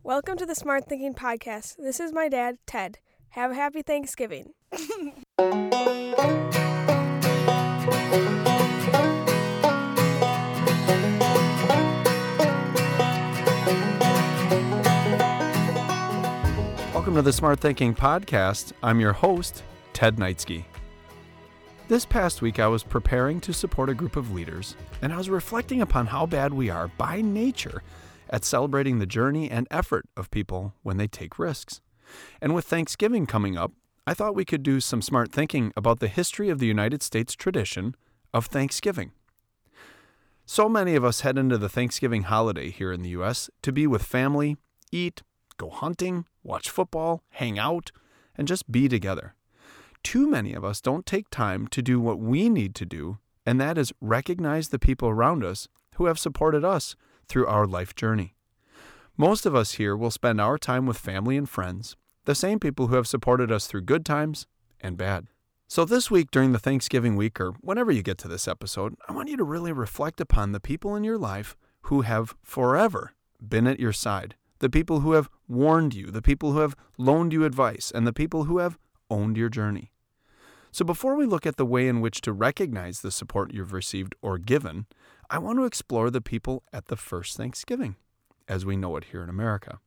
Welcome to the Smart Thinking Podcast. This is my dad, Ted. Have a happy Thanksgiving. Welcome to the Smart Thinking Podcast. I'm your host, Ted Knightsky. This past week, I was preparing to support a group of leaders, and I was reflecting upon how bad we are by nature at celebrating the journey and effort of people when they take risks. And with Thanksgiving coming up, I thought we could do some smart thinking about the history of the United States tradition of Thanksgiving. So many of us head into the Thanksgiving holiday here in the U.S. to be with family, eat, go hunting, watch football, hang out, and just be together. Too many of us don't take time to do what we need to do, and that is recognize the people around us who have supported us through our life journey. Most of us here will spend our time with family and friends, the same people who have supported us through good times and bad. So this week during the Thanksgiving week, or whenever you get to this episode, I want you to really reflect upon the people in your life who have forever been at your side, the people who have warned you, the people who have loaned you advice, and the people who have owned your journey. So before we look at the way in which to recognize the support you've received or given, I want to explore the people at the first Thanksgiving, as we know it here in America.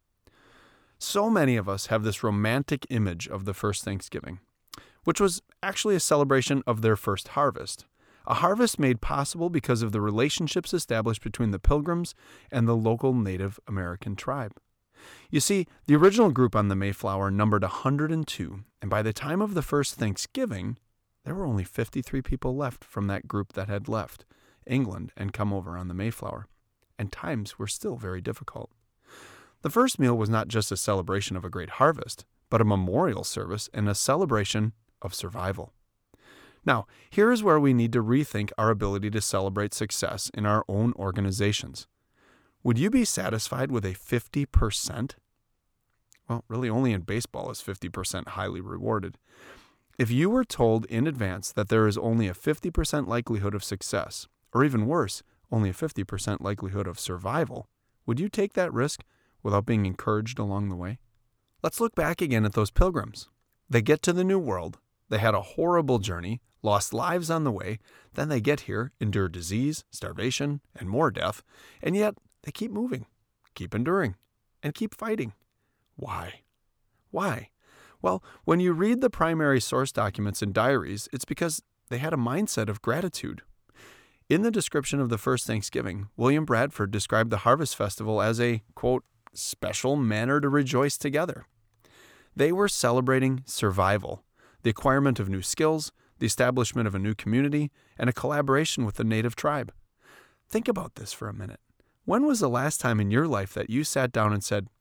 So many of us have this romantic image of the first Thanksgiving, which was actually a celebration of their first harvest, a harvest made possible because of the relationships established between the Pilgrims and the local Native American tribe. You see, the original group on the Mayflower numbered 102, and by the time of the first Thanksgiving, there were only 53 people left from that group that had left England and come over on the Mayflower, and times were still very difficult. The first meal was not just a celebration of a great harvest, but a memorial service and a celebration of survival. Now, here is where we need to rethink our ability to celebrate success in our own organizations. Would you be satisfied with a 50%? Well, really only in baseball is 50% highly rewarded. If you were told in advance that there is only a 50% likelihood of success, or even worse, only a 50% likelihood of survival, would you take that risk without being encouraged along the way? Let's look back again at those pilgrims. They get to the New World, they had a horrible journey, lost lives on the way, then they get here, endure disease, starvation, and more death, and yet they keep moving, keep enduring, and keep fighting. Why? Why? Well, when you read the primary source documents and diaries, it's because they had a mindset of gratitude. In the description of the first Thanksgiving, William Bradford described the Harvest Festival as a, quote, special manner to rejoice together. They were celebrating survival, the acquirement of new skills, the establishment of a new community, and a collaboration with the native tribe. Think about this for a minute. When was the last time in your life that you sat down and said,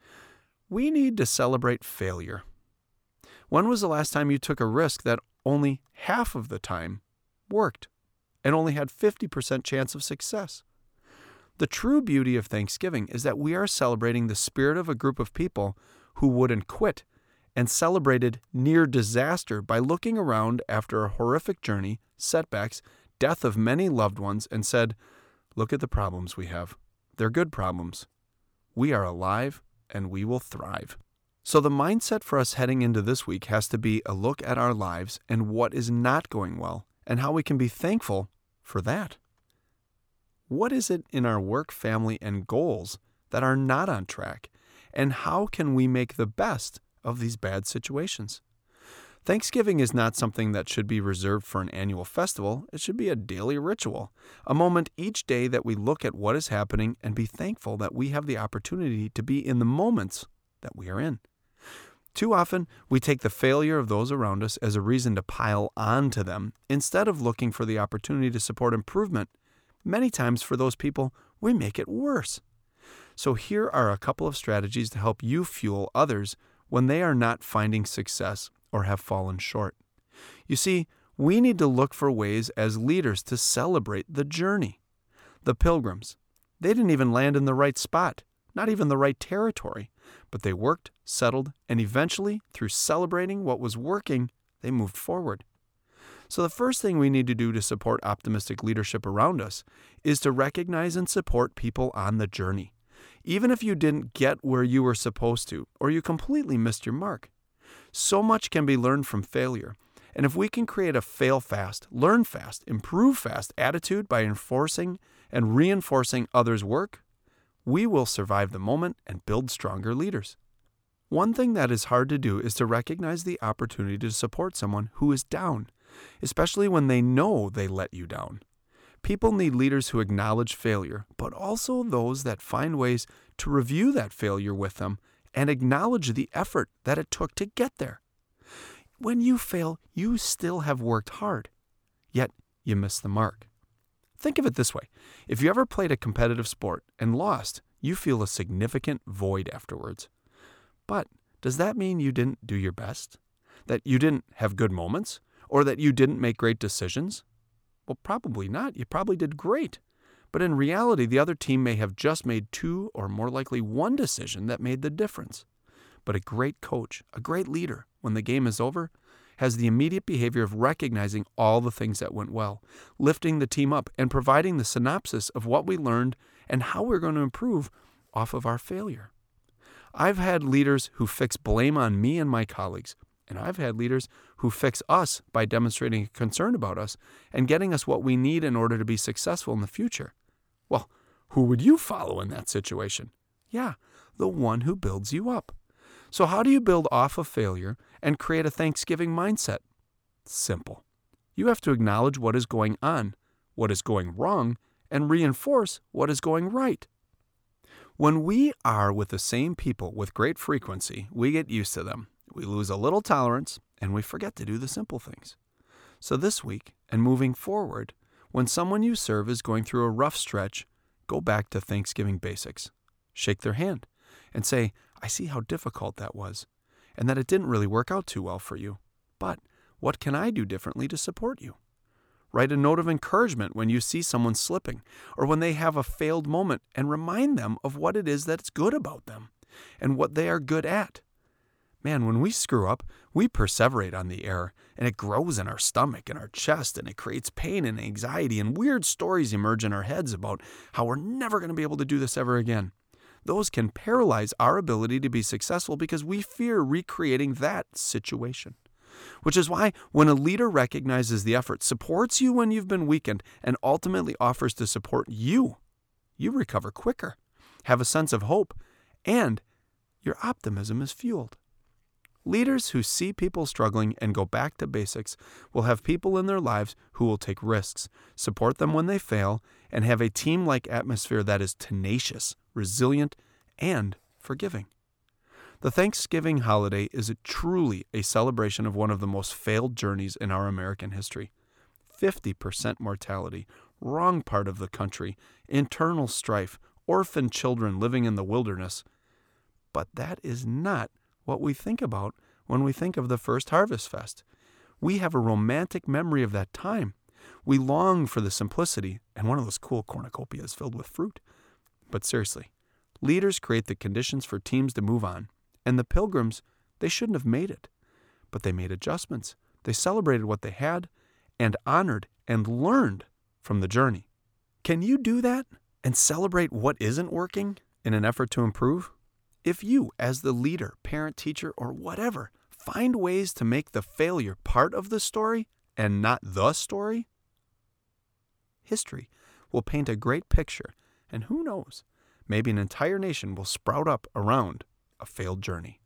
we need to celebrate failure? When was the last time you took a risk that only half of the time worked and only had 50% chance of success? The true beauty of Thanksgiving is that we are celebrating the spirit of a group of people who wouldn't quit and celebrated near disaster by looking around after a horrific journey, setbacks, death of many loved ones, and said, look at the problems we have. They're good problems. We are alive and we will thrive. So the mindset for us heading into this week has to be a look at our lives and what is not going well and how we can be thankful for that. What is it in our work, family, and goals that are not on track? And how can we make the best of these bad situations? Thanksgiving is not something that should be reserved for an annual festival. It should be a daily ritual, a moment each day that we look at what is happening and be thankful that we have the opportunity to be in the moments that we are in. Too often, we take the failure of those around us as a reason to pile on to them instead of looking for the opportunity to support improvement. Many times for those people, we make it worse. So here are a couple of strategies to help you fuel others when they are not finding success or have fallen short. You see, we need to look for ways as leaders to celebrate the journey. The Pilgrims, they didn't even land in the right spot, not even the right territory, but they worked, settled, and eventually, through celebrating what was working, they moved forward. So the first thing we need to do to support optimistic leadership around us is to recognize and support people on the journey. even if you didn't get where you were supposed to, or you completely missed your mark. So much can be learned from failure. And if we can create a fail fast, learn fast, improve fast attitude by enforcing and reinforcing others' work, we will survive the moment and build stronger leaders. One thing that is hard to do is to recognize the opportunity to support someone who is down, especially when they know they let you down. People need leaders who acknowledge failure, but also those that find ways to review that failure with them and acknowledge the effort that it took to get there. When you fail, you still have worked hard, yet you miss the mark. Think of it this way. If you ever played a competitive sport and lost, you feel a significant void afterwards. But does that mean you didn't do your best? That you didn't have good moments? Or that you didn't make great decisions? Well, probably not. You probably did great. But in reality, the other team may have just made 2 or more likely 1 decision that made the difference. But a great coach, a great leader, when the game is over, has the immediate behavior of recognizing all the things that went well, lifting the team up, and providing the synopsis of what we learned and how we're going to improve off of our failure. I've had leaders who fix blame on me and my colleagues, and I've had leaders who fix us by demonstrating a concern about us and getting us what we need in order to be successful in the future. Well, who would you follow in that situation? Yeah, the one who builds you up. So how do you build off of failure and create a Thanksgiving mindset? Simple. You have to acknowledge what is going on, what is going wrong, and reinforce what is going right. When we are with the same people with great frequency, we get used to them. We lose a little tolerance, and we forget to do the simple things. So this week, and moving forward, when someone you serve is going through a rough stretch, go back to Thanksgiving basics. Shake their hand and say, I see how difficult that was, and that it didn't really work out too well for you. But what can I do differently to support you? Write a note of encouragement when you see someone slipping, or when they have a failed moment, and remind them of what it is that's good about them, and what they are good at. Man, when we screw up, we perseverate on the error, and it grows in our stomach and our chest, and it creates pain and anxiety, and weird stories emerge in our heads about how we're never going to be able to do this ever again. Those can paralyze our ability to be successful because we fear recreating that situation. Which is why when a leader recognizes the effort, supports you when you've been weakened, and ultimately offers to support you, you recover quicker, have a sense of hope, and your optimism is fueled. Leaders who see people struggling and go back to basics will have people in their lives who will take risks, support them when they fail, and have a team-like atmosphere that is tenacious, resilient, and forgiving. The Thanksgiving holiday is truly a celebration of one of the most failed journeys in our American history. 50% mortality, wrong part of the country, internal strife, orphan children living in the wilderness. But that is not what we think about when we think of the first Harvest Fest. We have a romantic memory of that time. We long for the simplicity and one of those cool cornucopias filled with fruit. But seriously, leaders create the conditions for teams to move on. And the Pilgrims, they shouldn't have made it. But they made adjustments. They celebrated what they had and honored and learned from the journey. Can you do that and celebrate what isn't working in an effort to improve? If you, as the leader, parent, teacher, or whatever, find ways to make the failure part of the story and not the story, history will paint a great picture, and who knows, maybe an entire nation will sprout up around a failed journey.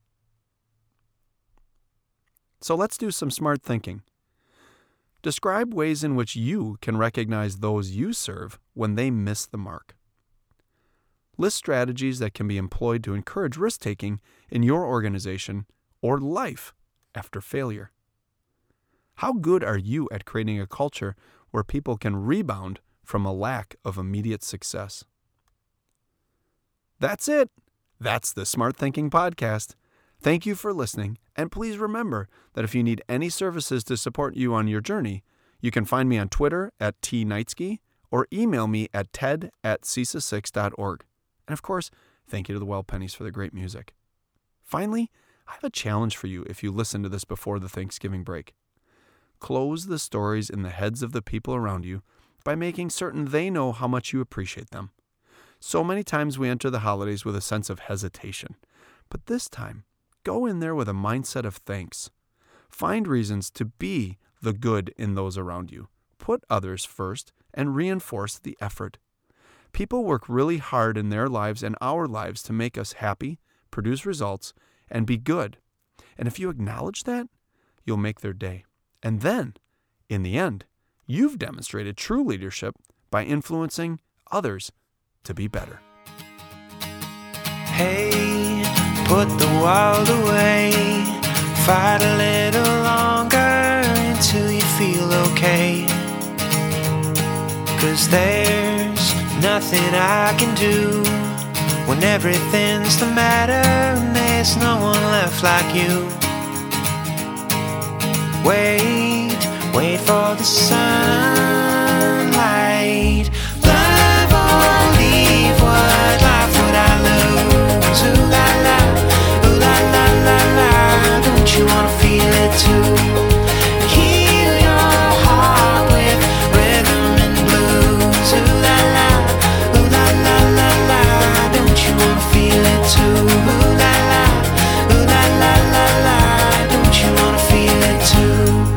So let's do some smart thinking. Describe ways in which you can recognize those you serve when they miss the mark. List strategies that can be employed to encourage risk-taking in your organization or life after failure. How good are you at creating a culture where people can rebound from a lack of immediate success? That's it. That's the Smart Thinking Podcast. Thank you for listening, and please remember that if you need any services to support you on your journey, you can find me on Twitter at @TKnightsky or email me at ted@cesa6.org. And of course, thank you to the Well Pennies for the great music. Finally, I have a challenge for you if you listen to this before the Thanksgiving break. Close the stories in the heads of the people around you by making certain they know how much you appreciate them. So many times we enter the holidays with a sense of hesitation. But this time, go in there with a mindset of thanks. Find reasons to be the good in those around you. Put others first and reinforce the effort. People work really hard in their lives and our lives to make us happy, produce results, and be good. And if you acknowledge that, you'll make their day. And then, in the end, you've demonstrated true leadership by influencing others to be better. Hey, put the world away. Fight a little longer until you feel okay. 'Cause there's nothing I can do when everything's the matter and there's no one left like you. Wait for the sunlight. Love or leave, what life would I lose? Ooh la la, ooh la la la la. Don't you wanna feel it too? Heal your heart with rhythm and blues. Ooh la la, ooh la la la la. Don't you wanna feel it too? Ooh la la, ooh la la la la. Don't you wanna feel it too?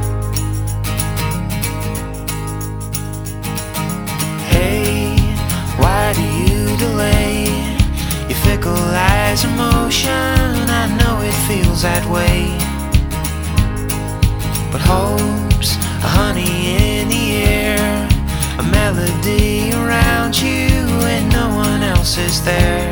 Why do you delay your fickle as emotion? I know it feels that way, but hope's a honey in the air, a melody around you and no one else is there.